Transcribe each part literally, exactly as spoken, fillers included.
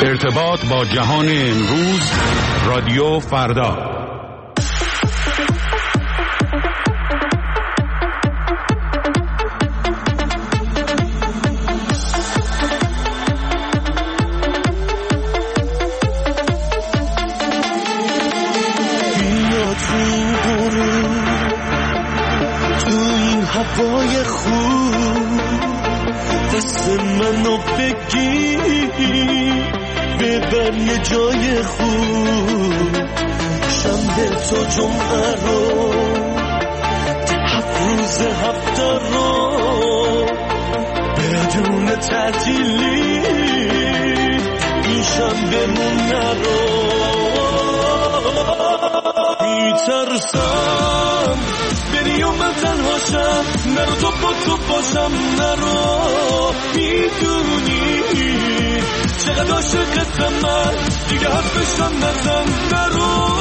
ارتباط با جهان امروز، رادیو فردا. هوای خوب دست منو بگیر ببر یه جای خوب شنبه تا جمعه رو هفت روز هفته رو بدون تعطیلی این شنبه مون نرو میترسم بری و من تنها شم نرو تو با تو باشم نرو میدونی چقدر عاشقتم من دیگه حرفشم نزن نرو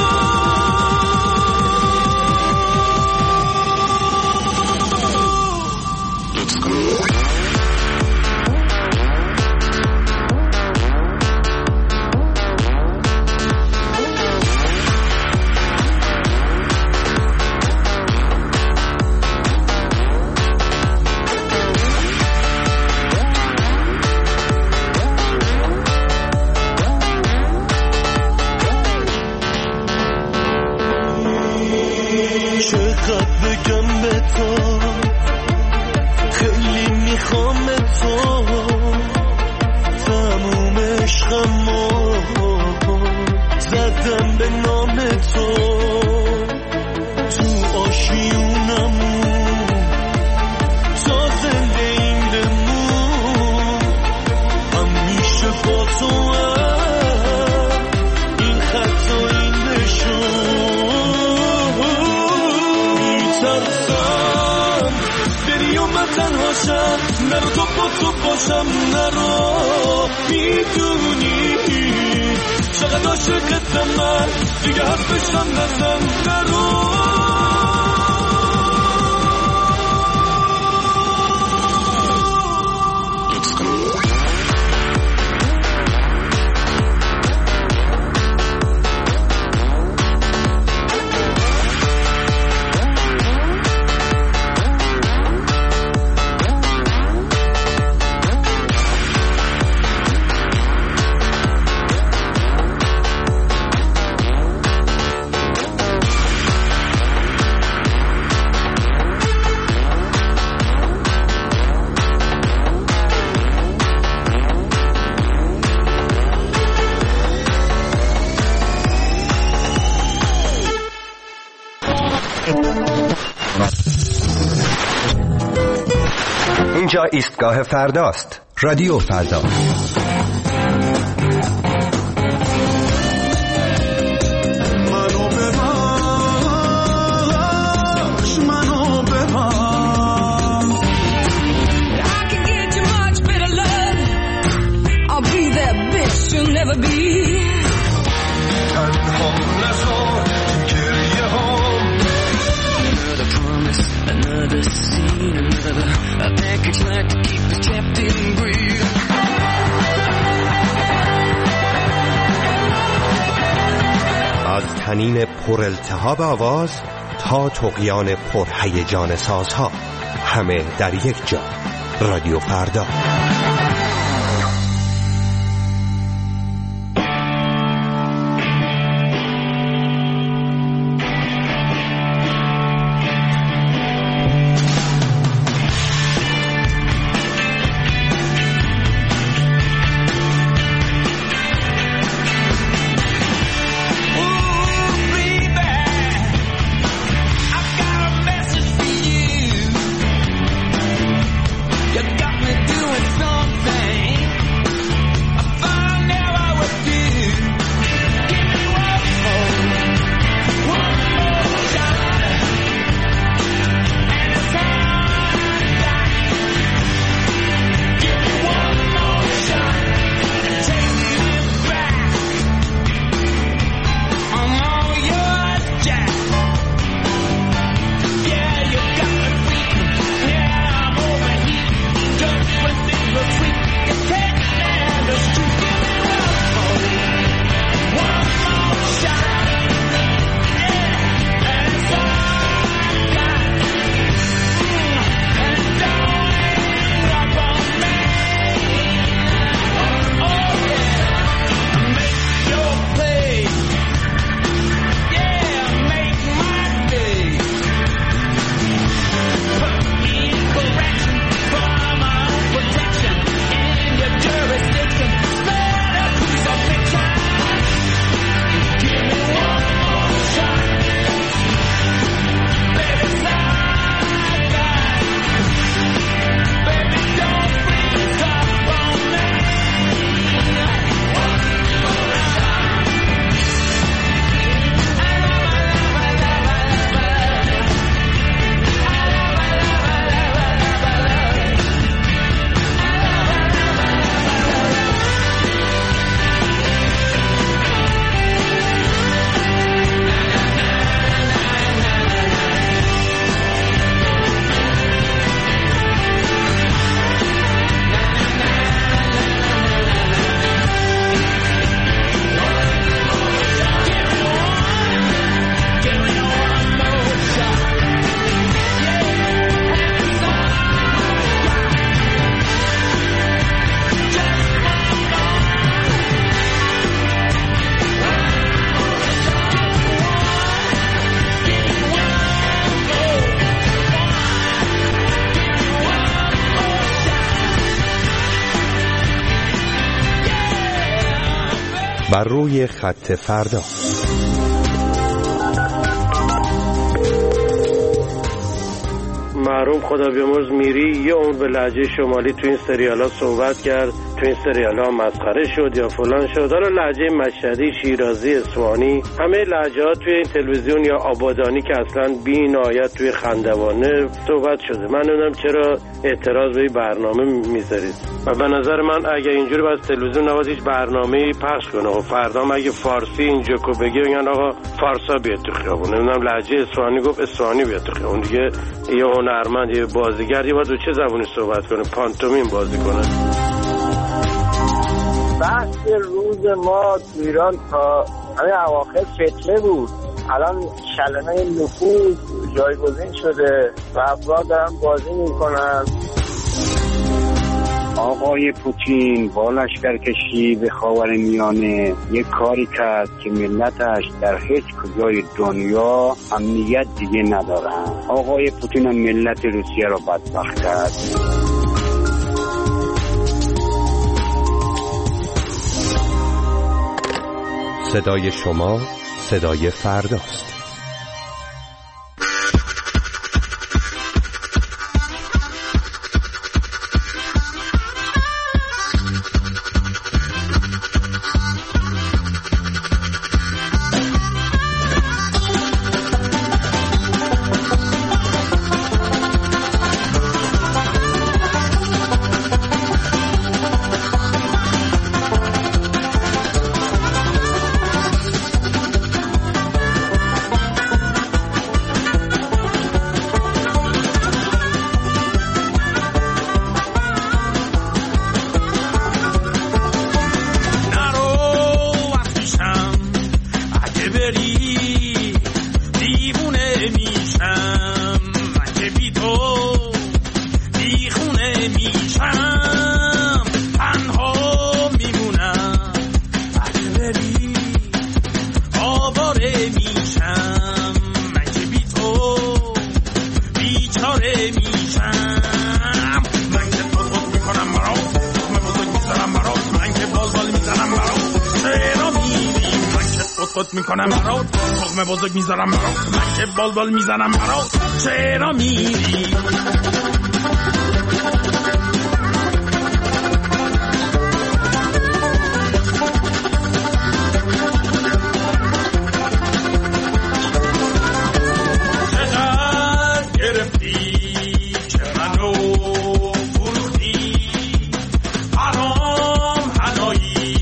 چقدر بگم به تو خیلی میخوام تو تموم عشقمو زدم به نام تو تو آشیونمون تا زنده این بمون همیشه با تو این خط و این نشون ترسم بری و من تنها شم نرو تو با تو باشم نرو میدونی چقدر عاشقتم من دیگه حرفشم نزن نرو اینجا ایستگاه فرداست. رادیو فردا. از طنین پر التهاب آواز تا طغیان پر هیجان سازها، همه در یک جا. رادیو فردا. You got me doing بر روی خط فردا. محروم خدا بیامرز میری یه عمر به لهجه شمالی تو این سریالا صحبت کرد، تو این سریالا مسخره شد یا فلان شد. حالا لهجه مشهدی، شیرازی، اصفهانی، همه لهجه‌ها توی این تلویزیون یا آبادانی که اصلا بی‌نهایت توی خندوانه صحبت شده. من نمیدونم چرا اعتراض به این برنامه میذارید. و به نظر من اگه اینجوری باز تلویزیون نباید هیچ برنامه‌ای پخش کنه. و فردا اگه فارسی اینجا کو بگه میگن آقا فارسا بیاد تو خیابون. نمیدونم لهجه اصفهانی گفت اصفهانی بیاد تو خیابون. دیگه یه هنرمند، یه بازیگر، یه باید چه زبونی صحبت کنه؟ پانتومیم بازی کنه. بحث روز ما تو ایران تا همین اواخر فتنه بود. الان کلمه نفوذ جایگزین شده و افراد دارن بازی میکنن. آقای پوتین با لشکرکشی به خاورمیانه یک کاری کرد که ملتش در هیچ کجای دنیا امنیت دیگه ندارن. آقای پوتین هم ملت روسیه را بدبخت کرد. صدای شما صدای فرداست. میکنم برات تخم بزرگ میذارم برات من که بال بال میزنم برات چرا میری چقدر گرفتی چه منو فروختی حرام حلایی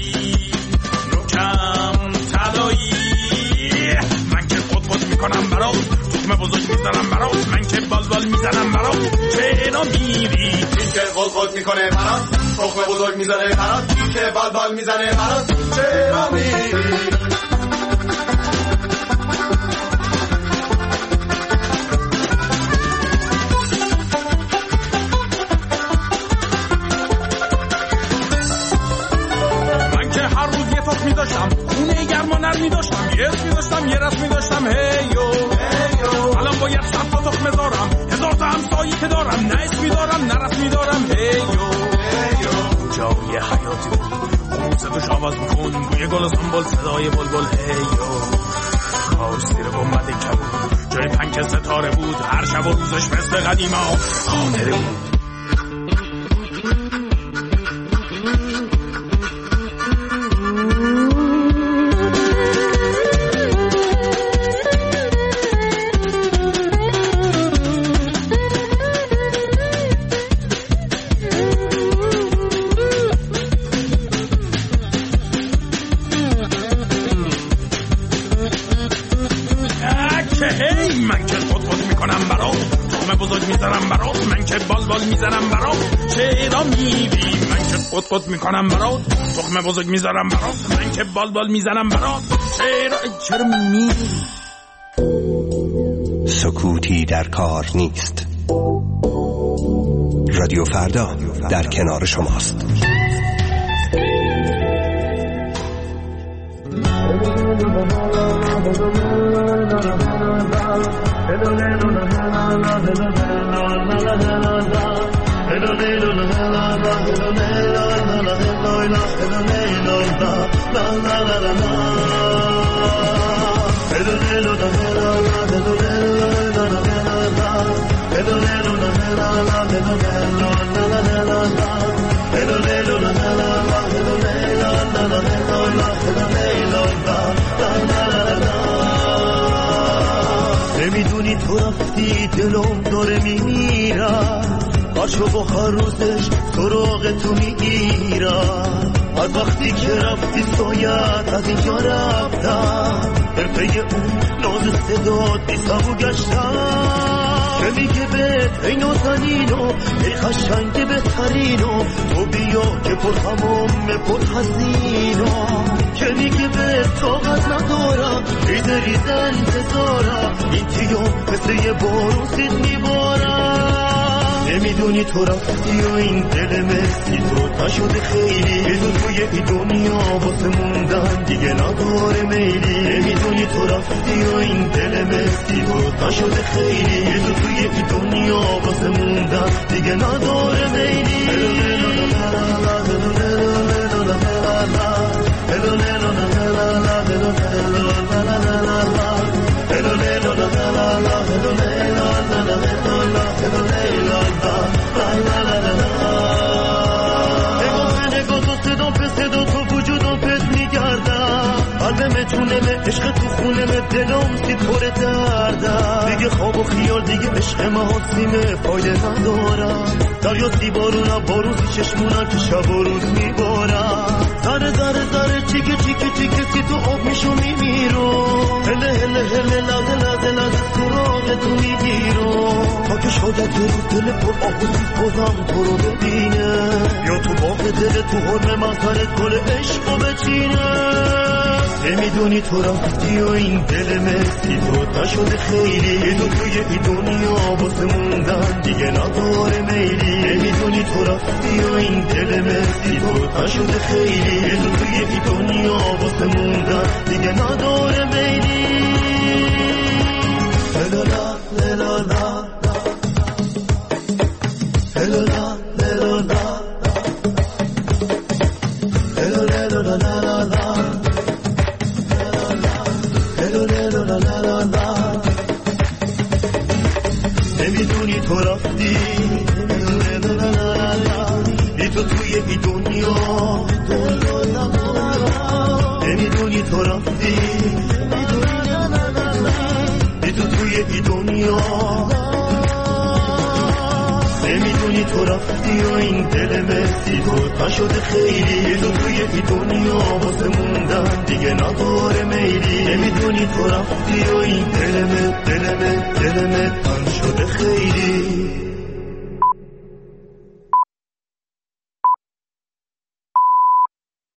نوکم تلایی من که خود خود میکنم برات تخم بزرگ میزنم برات من که بال بال میزنم برات چرا میری این که خود خود میکنه برات تخم بزرگ میزنه برات این که بال بال میزنه برات چرا میری می‌داشتم خونه گرما نر می‌داشتم یه اسم می‌داشتم یه رسم می‌داشتم هیو هیو الان باید صد تا تخم بذارم هزار تا همسایی که دارم نه اسمی دارم نه رسمی دارم هیو هیو جای حیاتی بود اون صداش آواز بکن بوی گل و سنبل صدای بلبل هیو کاش زیر گنبد کبود جای پنک ستاره بود هر شب و روزش مثل قدیما خاطره بود من که خود خود میکنم برات تخم بزرگ میزنم برات من که بال بال میزنم برات چرا میری من که خود خود میکنم برات تخم بزرگ میزنم برات من که بال بال میزنم برات چرا چرا میری سکوتی در کار نیست. رادیو فردا در کنار شماست. لا لا لا لا هلو هلو لا لا لا هلو هلو لا لا لا هلو هلو لا لا لا هلو هلو لا لا لا هلو هلو لا لا لا هلو هلو لا لا لا هلو هلو لا لا لا نمیدونی تو رفتی دلم داره میمیرم هرچو با هر روزش سراغ تو میگیرم از وقتی که رفتی سایت از اینجا رفتم در پی اون ناز صدات بی سبو گشتم که میگه بهت ای نازنینو ای قشنگ بهترینو تو بیا که پر هموم پر حزینو که میگه بهت طاقت ندارم ریزه ریزه انتظارم این تیو مثل یه بارون سید میبارم نمیدونی تو رفتی و این دل مسی تو نشده خیلی یه دو توی این دنیا واسه موندن دیگه نداره میلی نمیدونی تو رفتی و این دل مسی تو نشده خیلی یه دو توی این دنیا واسه موندن دیگه نداره میلی عشق تو خونه به دلم سی پر دردم دیگه خواب و خیال دیگه عشق محاسیمه فایده ندارم دریا سی بارونم بارون سی چشمونم که شب و روز میبارم ذره ذره ذره چیکه چیکه چیکه سی تو آب میشو میمیرو هله هله هله لحظه لحظه لحظه سراغ تو میگیرو تا که شاید یه رو دل پر آب و سیز بازم تو رو ببینه یا تو باغ دل تو حرم مزهرت گل عشقو بچینه نمیدونی تو رفتی و این دل مسی تو نشده خیلی یه دو توی این دنیا واسه موندن دیگه نداره میلی نمیدونی تو رفتی و این دل مسی تو نشده خیلی یه دو توی این دنیا واسه موندن دیگه نداره میلی هلالا هلالا هلالا هلالا هلالا نمیدونی تو رفتی بی تو توی این دنیا نمیدونی تو رفتی بی تو توی این دنیا نمیدونی تو رفتی و این دل مسی تو نشده خیلی یه دو توی این دنیا واسه موندن دیگه نداره میلی نمیدونی تو رفتی و این دلمه دلمه دلمه تن شده خیلی